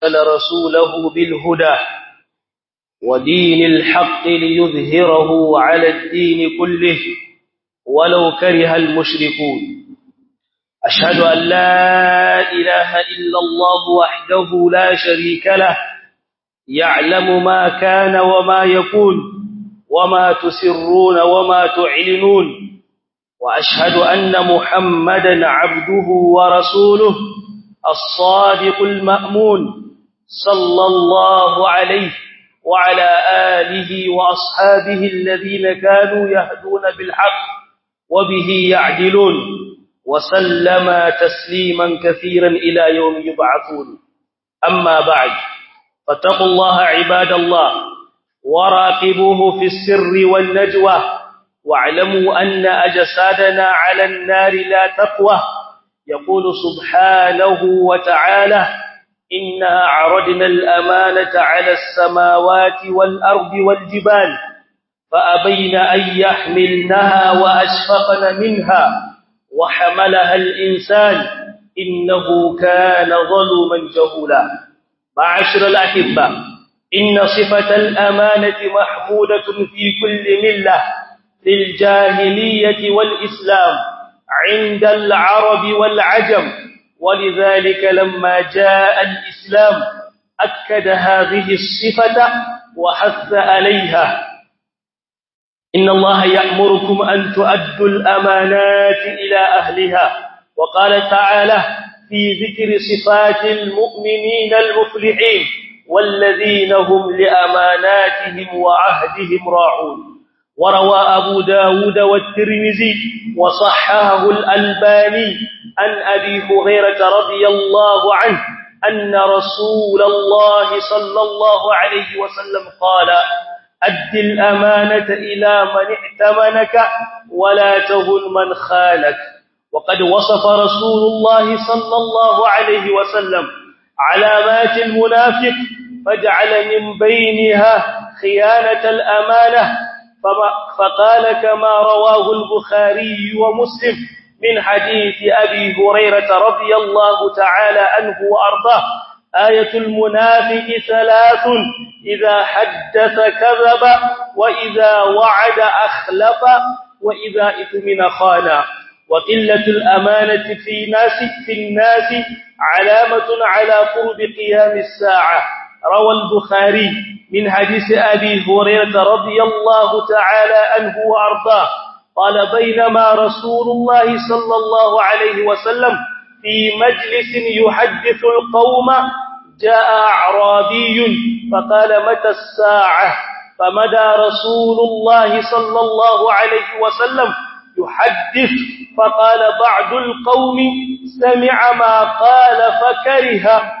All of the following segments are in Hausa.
رسوله بالهدى ودين الحق ليظهره على الدين كله ولو كره المشركون. أشهد أن لا إله إلا الله وحده لا شريك له يعلم ما كان وما يكون وما تسرون وما تعلنون، وأشهد أن محمدا عبده ورسوله الصادق المأمون صلى الله عليه وعلى آله وأصحابه الذين كانوا يهدون بالحق وبه يعدلون، وسلم تسليما كثيرا إلى يوم يبعثون. أما بعد، فاتقوا الله عباد الله وراقبوه في السر والنجوى، واعلموا أن أجسادنا على النار لا تقوى. يقول سبحانه وتعالى: إنا عرضنا الأمانة على السماوات والأرض والجبال فأبين أن يحملنها وأشفقن منها وحملها الإنسان إنه كان ظلوما جهولا. معاشر الأحبة، إن صفة الأمانة محمودة في كل ملة، في الجاهلية والإسلام، عند العرب والعجم، ولذلك لما جاء الإسلام أكد هذه الصفة وحث عليها. إن الله يأمركم أن تؤدوا الأمانات إلى أهلها، وقال تعالى في ذكر صفات المؤمنين المفلحين: والذين هم لأماناتهم وعهدهم راعون. وروى أبو داود والترمذي وصححه الألباني عن أبي هريرة رضي الله عنه أن رسول الله صلى الله عليه وسلم قال: أد الأمانة إلى من ائتمنك ولا تهن من خانك. وقد وصف رسول الله صلى الله عليه وسلم علامات المنافق فجعل من بينها خيانة الأمانة، فقال كما رواه البخاري ومسلم من حديث أبي هريرة رضي الله تعالى عنه وأرضاه: آية المنافق ثلاث: إذا حدث كذب، وإذا وعد أخلف، وإذا اؤتمن خان. وقلة الأمانة في الناس علامة على قرب قيام الساعة. روى البخاري من حديث أبي هريرة رضي الله تعالى عنه وأرضاه قال: بينما رسول الله صلى الله عليه وسلم في مجلس يحدث القوم جاء أعرابي فقال: متى الساعة؟ فمدى رسول الله صلى الله عليه وسلم يحدث، فقال بعض القوم: سمع ما قال فكره،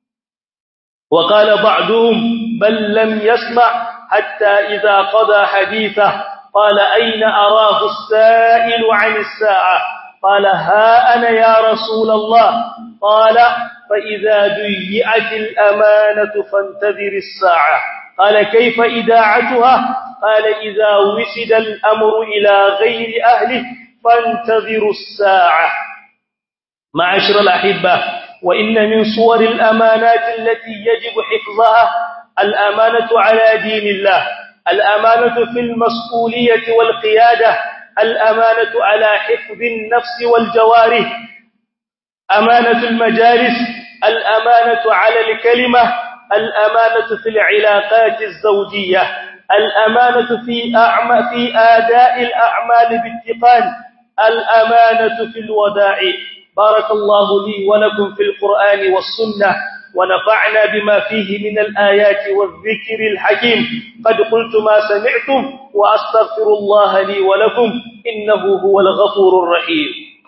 وقال بعضهم: بل لم يسمع، حتى إذا قضى حديثه قال: أين أراه السائل عن الساعة؟ قال: ها أنا يا رسول الله. قال: فإذا ضيعت الأمانة فانتظر الساعة. قال: كيف إذاعتها؟ قال: إذا وسد الأمر إلى غير أهله فانتظروا الساعة. معاشر الأحبة، وإن من صور الأمانات التي يجب حفظها الأمانة على دين الله، الأمانة في المسؤولية والقيادة، الأمانة على حفظ النفس والجوارح، أمانة المجالس، الأمانة على الكلمة، الأمانة في العلاقات الزوجية، الأمانة في أداء الأعمال باتقان، الأمانة في الودائع. بارك الله لي ولكم في القرآن والسنة، ونفعنا بما فيه من الآيات والذكر الحكيم. قد قلت ما سمعتم، وأستغفر الله لي ولكم، إنه هو الغفور الرحيم.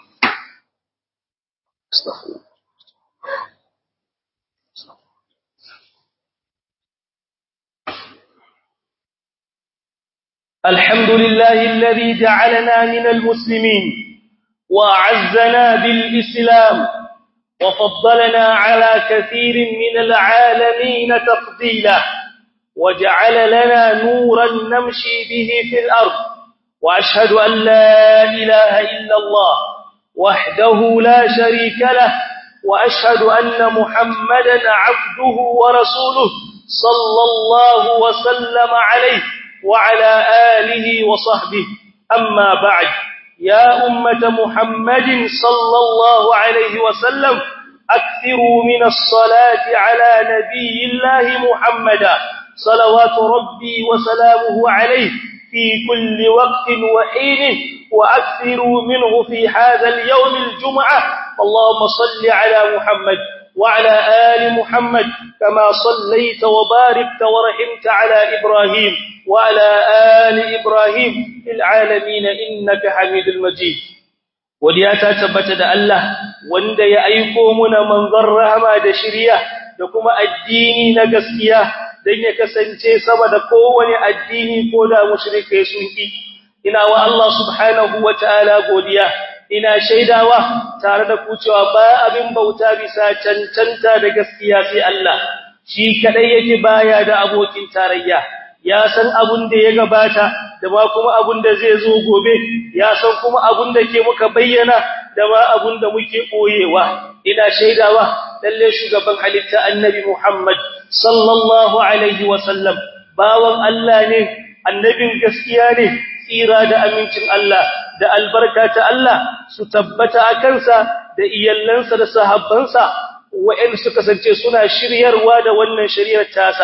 استغفر. الحمد لله الذي جعلنا من المسلمين وأعزنا بالإسلام وفضلنا على كثير من العالمين تفضيلا، وجعل لنا نورا نمشي به في الأرض. وأشهد أن لا إله إلا الله وحده لا شريك له وأشهد أن محمدا عبده ورسوله صلى الله وسلم عليه وعلى آله وصحبه. أما بعد، يا أمة محمد صلى الله عليه وسلم، أكثروا من الصلاة على نبي الله محمد صلوات ربي وسلامه عليه في كل وقت وحين، وأكثروا منه في هذا اليوم الجمعة. اللهم صل على محمد وعلى آل محمد كما صليت وباركت ورحمت على إبراهيم وعلى آل إبراهيم في العالمين إنك حميد المجيد. وديا ta tabbata da Allah wanda ya aiko muna manzon rahama da shiriya da kuma addini na gaskiya dan ya kasance sama da kowane addini ko da mushrike sun ki. Ina wa Allah subhanahu wataala godiya, ina shaidawa tare da ku cewa ba abin bauta bisa cancanta da gaskiya sai Allah. Shi kadai yake baya da abokin tarayya, ya san abun da ya gabata da ma kuma abun da zai zo gobe, ya san kuma abun da ke muka bayyana da ma abun da muke koyewa. Ina shaidawa lalle shugaban halitta annabi Muhammad sallallahu alaihi wasallam bawan Allah ne, annabin gaskiya ne, tsira da amincin Allah da albarka ta Allah su tabbata a kansa da iyallansa da sahabbansa wa'in su kasance suna shiryarwa da wannan shari'ar tasa.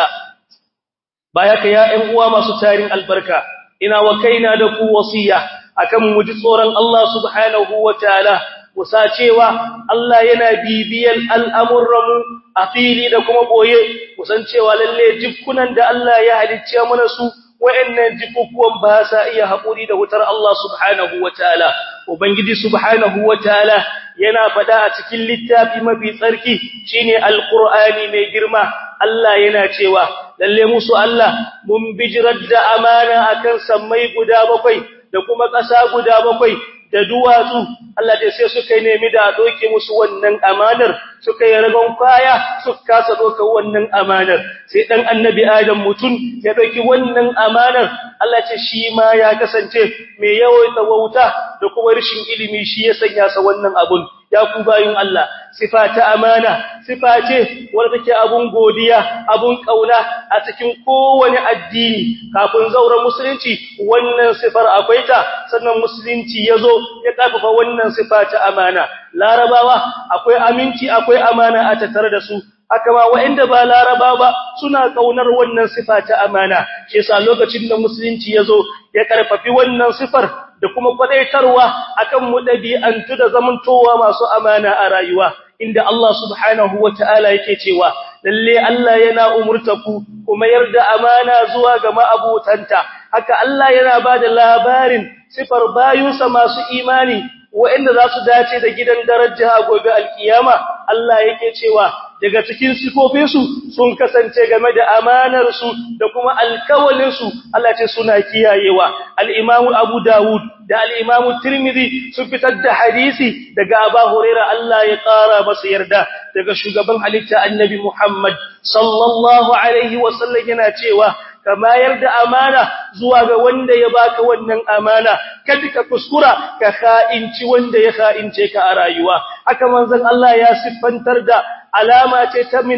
Baya ka ya ƴan uwa masu tarin albarka, ina wa kaina da ku wasiya akan mu ji tsoron Allah subhanahu wataala, musa cewa Allah yana bibiyar al'amuranmu a fili da kuma boye, musan cewa lalle jikunan da Allah ya halicce mana su wa'annan jikukuwan ba sa iya haƙuri da wutar Allah subhanahu wataala. Ubangiji subhanahu wataala yana faɗa a cikin littafi mafi tsarki shine alqur'ani mai girma. Allah yana cewa lalle musu Allah mun bijirar da amana akan sammai guda bakwai da kuma ƙasa guda bakwai da duwatsu. Allah dai sai suka nemi da doke musu wannan amanar, suka yi ragon kwaya suka kasa doka wannan amanar. Sai dan annabi Adam mutun ya doki wannan amanar. Allah ce shi ma ya kasance mai yawaita wauta da kuma rashin ilimi, shi ya sanya sa wannan abun. Ya ku bayun Allah, sifa ta amana sifa ce wadda take abun godiya, abun kauna a cikin kowane addini. Kafin zauren musulunci wannan sifar akwai ta, sannan musulunci yazo ya kafafa wannan sifa ta amana. Larabawa akwai aminci, akwai amana a tattare da su, haka ma waɗanda ba Laraba ba suna kaunar wannan sifa ta amana. Shi yasa lokacin da musulunci yazo ya karfafi wannan sifar da kuma kwadaitarwa akan mu dabi'antu da zamantowa masu amana a rayuwa, inda Allah subhanahu wataala yake cewa lalle Allah yana umurtaku kuma yarda amana zuwa ga ma'abutanta. Haka Allah yana bada labarin sifar bayunsa masu imani waɗanda za su dace da gidan daraja gobe alkiyama. Allah yake cewa daga cikin sifofinsu sun kasance game da amanarsu da kuma alkawalinsu, Allah ce suna kiyayewa. Al-Imam Abu Dawud da al-Imam Tirmidhi sun fitar da hadisi daga Abu Hurairah, Allah ya ƙara masa yarda, daga shugaban halitta Annabi Muhammad sallallahu alaihi wasallam yana cewa kama yarda amana zuwa ga wanda ya baka wannan amana, kada ka kuskura ka kha'inci wanda ya kha'ince ka a rayuwa. Haka manzon Allah ya siffantar da alama ce ta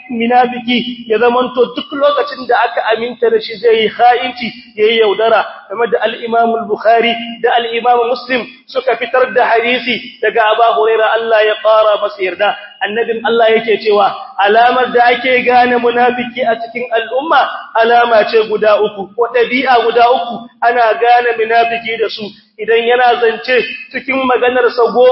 munafiki ya zamanto duk lokacin da aka aminta da shi zai kha'inci, yayi yaudara. Kamar da al-Imam al-Bukhari da al-Imam Muslim suka fitar da hadisi daga Abu Hurairah, Allah ya ƙara masa yarda. Annabin Allah yake cewa alamar da ake gane munafiki a cikin al'umma alama ce guda uku, ko dabi'a guda uku ana gane munafiki da su. Idan yana zance cikin maganarsa 10,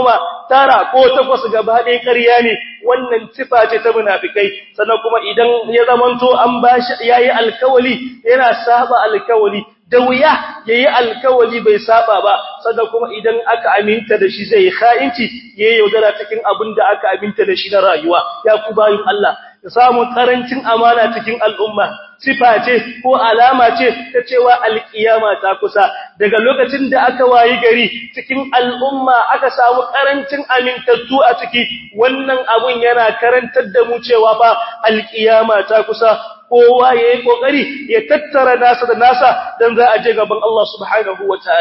9 ko 8 gaba ɗaya ƙarya ne, wannan sifa ce ta munafikai. Sannan kuma idan ya zamanto an bashi yayi alkawali yana saba alkawali, da wuya yayi alkawali bai saba ba. Sannan kuma idan aka aminta da shi zai kha'inci, yayi yaudara cikin abin da aka aminta da shi na rayuwa. Ya ku bayin Allah, da samun karancin amana cikin al'umma sifa ce ko alama ce ta cewa alkiyama ta kusa. Daga lokacin da aka wayi gari cikin al'umma aka samu karancin amintattu a ciki, wannan abun yana karantar da mu cewa ba alkiyama ta kusa. Kowa yayi kokari ya tattara nasa da nasa dan za a je gaban Allah subhanahu wataala.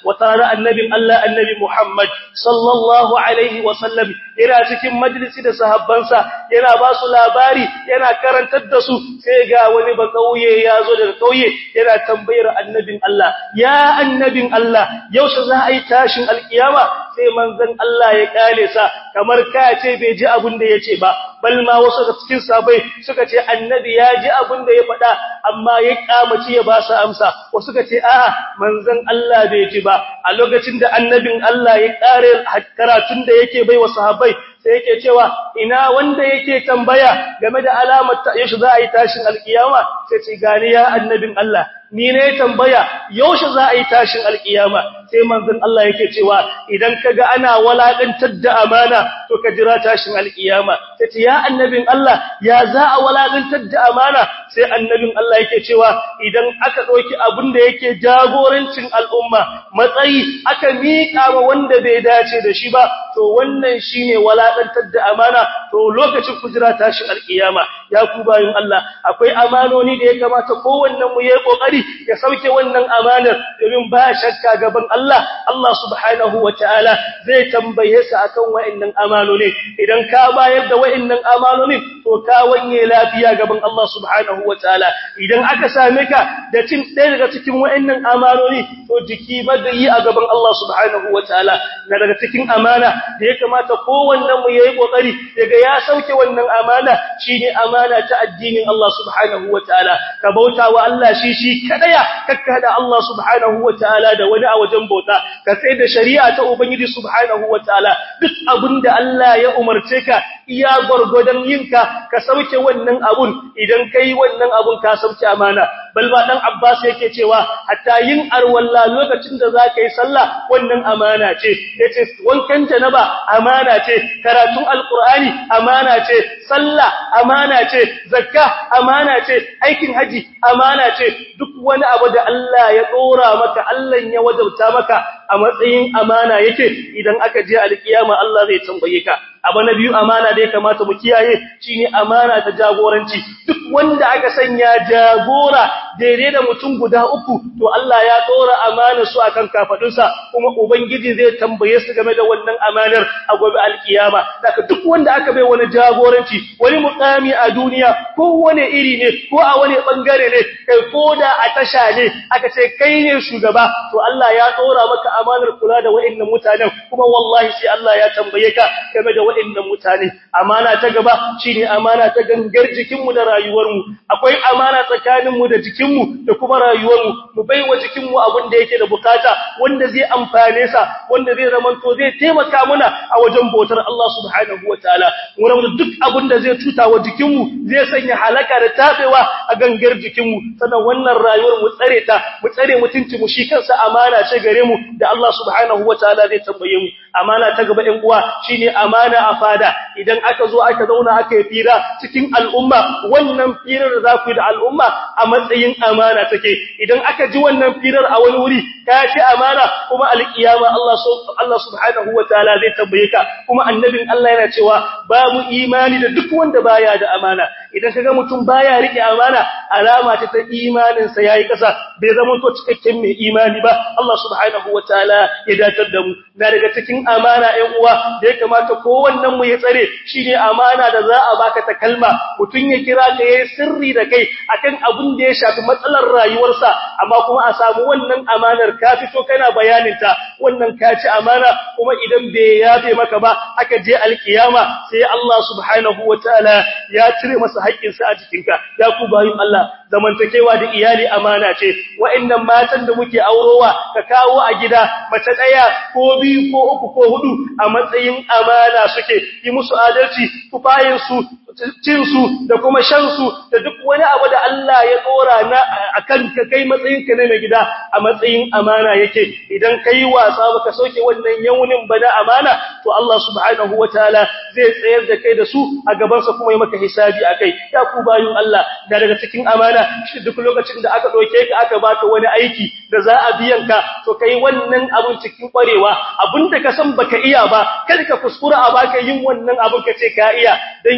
wa tara annabin Allah annabi Muhammad sallallahu alaihi wa sallam yana cikin majalisi da sahabbansa yana ba su labari yana karantar da su sai ga wani ba kauye ya zo daga kauye yana tambayar annabin Allah ya annabin Allah yaushe za a yi tashin alkiyama sai manzon Allah ya kale sa kamar ka ce bai ji abin da yace ba bal ma wasu da cikin sahabbai suka ce annabi ya ji abin da ya faɗa amma ya kamaci ya ba su amsa wasu suka ce a'a manzon Allah bai ji ba a lokacin da annabin Allah ya kare karatun da yake bai wa sahabbai sai yake cewa ina wanda yake tambaya game da alamar yaushe za a yi tashin alkiyama sai ce gani ya annabin Allah ni ne tambaya yaushe za a yi tashin alkiyama sai manzon Allah yake cewa idan kaga ana walakantar da amana to ka jira tashin alkiyama sai ce ya annabin Allah ya za a walakantar da amana sai annabin Allah yake cewa idan aka dauki abin da yake jagorancin al'umma matsayi aka miƙa wa wanda bai dace da shi ba to wannan shine walakantar da amana to lokacin kujira tashin alkiyama ya ku bayin Allah akwai amanoni da ya kamata kowannen mu yayi kokari ya sauke wannan amanar domin ba shakka gaban Allah subhanahu wataala zai tambaye sa akan wa'annan amanoni idan ka bayar da wa'annan amanoni to ka wanye lafiya gaban Allah subhanahu wataala idan aka same ka da cin ɗaya daga cikin wa'annan amanoni to jiki bagayi a gaban Allah subhanahu wataala na daga cikin amana da ya kamata kowannen mu yayi kokari daga ya sauke wannan amana shine amana ta addinin Allah subhanahu wataala ka bautawa Allah shi kadaya kakka da Allah subhanahu wataala da wani a wajen bauta ka sai da shari'a ta ubangiji subhanahu wataala duk abinda Allah ya umarce ka iya gurgudan yinka ka sauke wannan abun idan kai wannan abun ka sauke amana bal ba dan Abbas yake cewa hatta yin arwalla lokacin da zaka yi sallah wannan amana ce yace wankan janaba amana ce karatun alqur'ani amana ce sallah amana ce zakka amana ce aikin haji amana ce duk wani abu da Allah ya dora maka Allah ya wajabta maka a matsayin amana yake idan aka je alkiyama Allah zai tambaye ka abu na biyu amana da ya kamata mu kiyaye shine amana ta jagoranci duk wanda aka sanya jagora daidai da mutum guda uku to Allah ya dora amana su akan kafadunsa kuma ubangiji zai tambaye su game da wannan amanar a gobe alkiyama daga duk wanda aka bai wani jagoranci wani mukami a duniya ko wani iri ne ko a wani bangare ne kai koda a tasha ne aka ce kai ne shugaba to Allah ya dora maka amanar kula da wa'annan mutanen kuma wallahi sai Allah ya tambaye ka game da wa'annan mutane amana ta gaba shine amana ta gangar jikinmu da rayuwarmu akwai amana tsakaninmu da jikinmu da kuma rayuwarmu mu baiwa jikinmu abin da yake da bukata wanda zai amfane sa wanda zai zamanto zai taimaka mana a wajen bautar Allah subhanahu wataala mu rabu duk abin da zai tuta wa jikinmu zai sanya halaka da tabewa a gangar jikinmu sannan wannan rayuwar mu tsare ta mu tsare mutunci mu shi kansa amana ce gare mu da Allah subhanahu wataala zai tambaye mu amana ta gaba ɗan uwa shine amana a fada idan aka zo aka zauna aka yi fira cikin al'umma wannan firar da za ku yi da al'umma a matsayin amana take idan aka ji wannan firar a wani wuri ka ci amana kuma alkiyama Allah subhanahu wataala zai tambaye ka kuma annabin Allah yana cewa babu imani da duk wanda baya da amana idan kaga mutum baya rike amana alama ta imanin sa yayi kasa bai zama to cikakken mai imani ba Allah subhanahu wataala ya datar da mu na daga cikin amana ɗan uwa da ya kamata kowannen mu ya tsare shine amana da za a baka ta kalma mutun ya kira ka yayin sirri da kai akan abin da ya shafi matsalar rayuwarsa amma kuma a samu wannan amanar ka fito kana bayanin ta wannan ka ci amana kuma idan bai yafe maka ba aka je alkiyama sai Allah subhanahu wataala ya cire masa haƙƙinsa a jikinka ya ku bayin Allah zamantakewa da iyali amana ce wa'annan matan da muke aurowa ka kawo a gida mace daya ko biyu ko uku ko hudu a matsayin amana suke yi musu adalci kufayin su cin su da kuma shan su da duk wani abu da Allah ya dora na akan ka kai matsayin ka na mai gida a matsayin amana yake idan kai wasa baka soke wannan yaunin bana amana to Allah subhanahu wataala zai tsayar da kai da su a gaban sa kuma yi maka hisabi akai ya ku bayun Allah da daga cikin amana shi duk lokacin da aka doke ka aka baka wani aiki da za a biyan ka to kai wannan abun cikin kwarewa abinda ka san baka iya ba kada ka kuskura a baka yin wannan abun ka ce ka iya dan cewa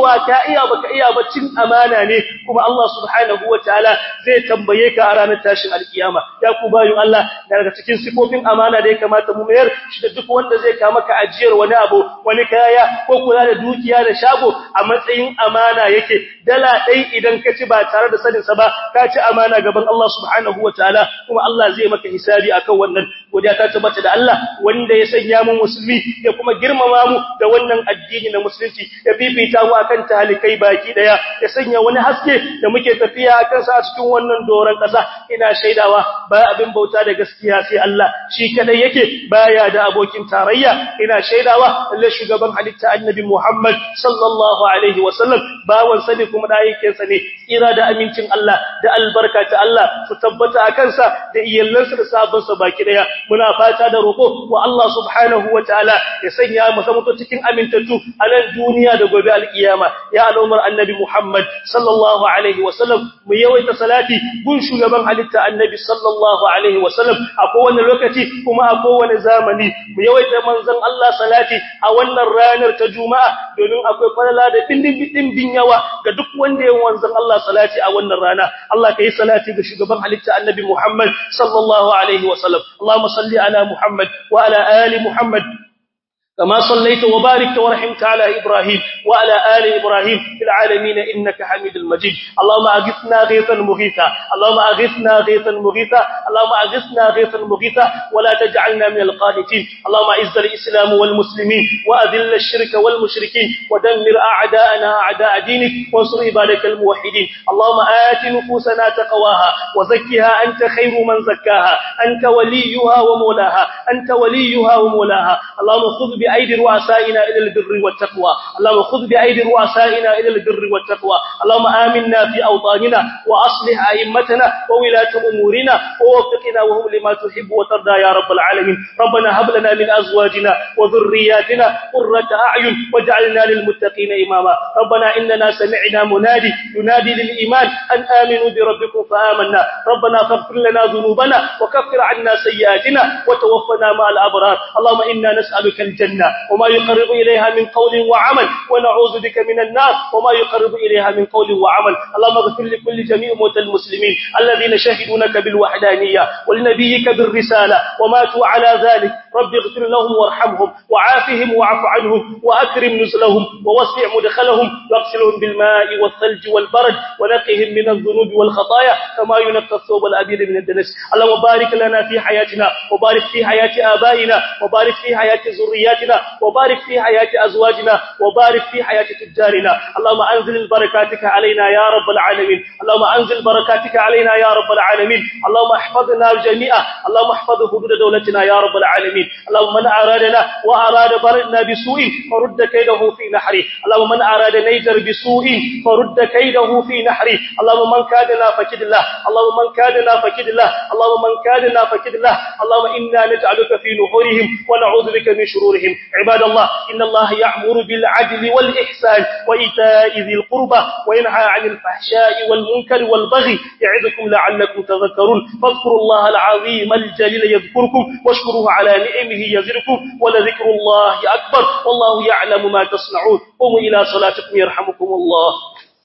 cewa ka iya baka iya ba cin amana ne kuma Allah subhanahu wataala zai tambaye ka a ranar tashin alkiyama ya ku bayu Allah daga cikin sifofin amana da ya kamata mu mayar shi da duk wanda zai ka maka ajiyar wani abu wani kaya ko kula da dukiya da shago a matsayin amana yake dala dai idan ka ci ba tare da sanin sa ba ka ci amana gaban Allah subhanahu wataala kuma Allah zai maka hisabi akan wannan godiya ta tabbata da Allah wanda ya sanya mu musulmi ya kuma girmama mu da wannan addini na musulunci ya bibita mu akan talikai baki daya ya sanya wani haske da muke tafiya akan sa a cikin wannan doran kasa ina shaidawa ba abin bauta da gaskiya sai Allah shi kadai yake baya da abokin tarayya ina shaidawa lalle shugaban halitta annabi Muhammad sallallahu alaihi wasallam bawan sa ne kuma da yake sa ne tsira da amincin Allah da albarka ta Allah su tabbata akan sa da iyallansa da sahabbansa baki daya muna fata da roko wa Allah subhanahu wataala ya sanya mu zama cikin amintattu a nan duniya da gobe alkiyama ya al'ummar annabi Muhammad sallallahu alaihi wasallam mu yawaita salati gun shugaban halitta annabi sallallahu alaihi wasallam a kowane lokaci kuma a kowane zamani mu yawaita manzon Allah salati a wannan ranar ta juma'a domin akwai falala da dimbin yawa ga duk wanda ya manzon Allah salati a wannan rana Allah kai salati ga shugaban halitta annabi Muhammad sallallahu alaihi wasallam Allahumma salli ala Muhammad wa ala ali Muhammad كما صليت وباركت ورحمت على إبراهيم وعلى آل إبراهيم في العالمين إنك حميد المجيد اللهم أغثنا غيثا مغيثا اللهم أغثنا غيثا مغيثا اللهم أغثنا غيثا مغيثا ولا تجعلنا من القانتين اللهم أعز الإسلام والمسلمين وأذل الشرك والمشركين ودمر أعداءنا أعداء دينك وانصر عبادك الموحدين اللهم آت نفوسنا تقواها وزكها أنت خير من زكاها أنت وليها ومولاها أنت وليها ومولاها اللهم خذ بأيدي رؤسائنا إلى البر والتقوى اللهم خذ بأيدي رؤسائنا إلى البر والتقوى اللهم آمنا في أوطاننا وأصلح أئمتنا وولاة أمورنا ووفقنا وهم لما تحب وترضى يا رب العالمين ربنا هب لنا من أزواجنا وذرياتنا قرة أعين واجعلنا للمتقين إماما ربنا إننا سمعنا منادي ينادي للإيمان أن آمنوا بربكم فآمنا ربنا فاغفر لنا ذنوبنا وكفر عنا سيئاتنا وتوفنا مع الأبرار اللهم إنا نسألك الجنة وما يقرب إليها من قول وعمل ونعوذ بك من النار وما يقرب إليها من قول وعمل اللهم اغفر لكل جميع موتى المسلمين الذين شهدوا لك بالوحدانية ولنبيك بالرسالة وماتوا على ذلك رب اغفر لهم وارحمهم وعافهم واعف عنهم وأكرم نزلهم ووسع مدخلهم واغسلهم بالماء والثلج والبرد ونقهم من الذنوب والخطايا كما ينقى الثوب الأبيض من الدنس اللهم بارك لنا في حياتنا وبارك في حياة آبائنا وبارك في حياة ذرياتنا وبارك في حياة أزواجنا وبارك في حياة تجارنا اللهم أنزل بركاتك علينا يا رب العالمين اللهم أنزل بركاتك علينا يا رب العالمين اللهم احفظنا جميعا اللهم احفظ حدود دولتنا يا رب العالمين اللهم من أرادنا وأراد بلدنا بسوء فرد كيده في نحره اللهم من أراد نيجر بسوء فرد كيده في نحره اللهم من كادنا فكد الله اللهم من كادنا فكد الله اللهم من كادنا فكد الله اللهم إنا نجعلك في نحورهم ونعوذ بك من شرورهم عباد الله إن الله يأمر بالعدل والإحسان وإيتاء ذي القربى وينهى عن الفحشاء والمنكر والبغي يعظكم لعلكم تذكرون فاذكروا الله العظيم الجليل يذكركم واشكروه على نعمه يزدكم ولذكر الله أكبر والله يعلم ما تصنعون قوموا إلى صلاتكم يرحمكم الله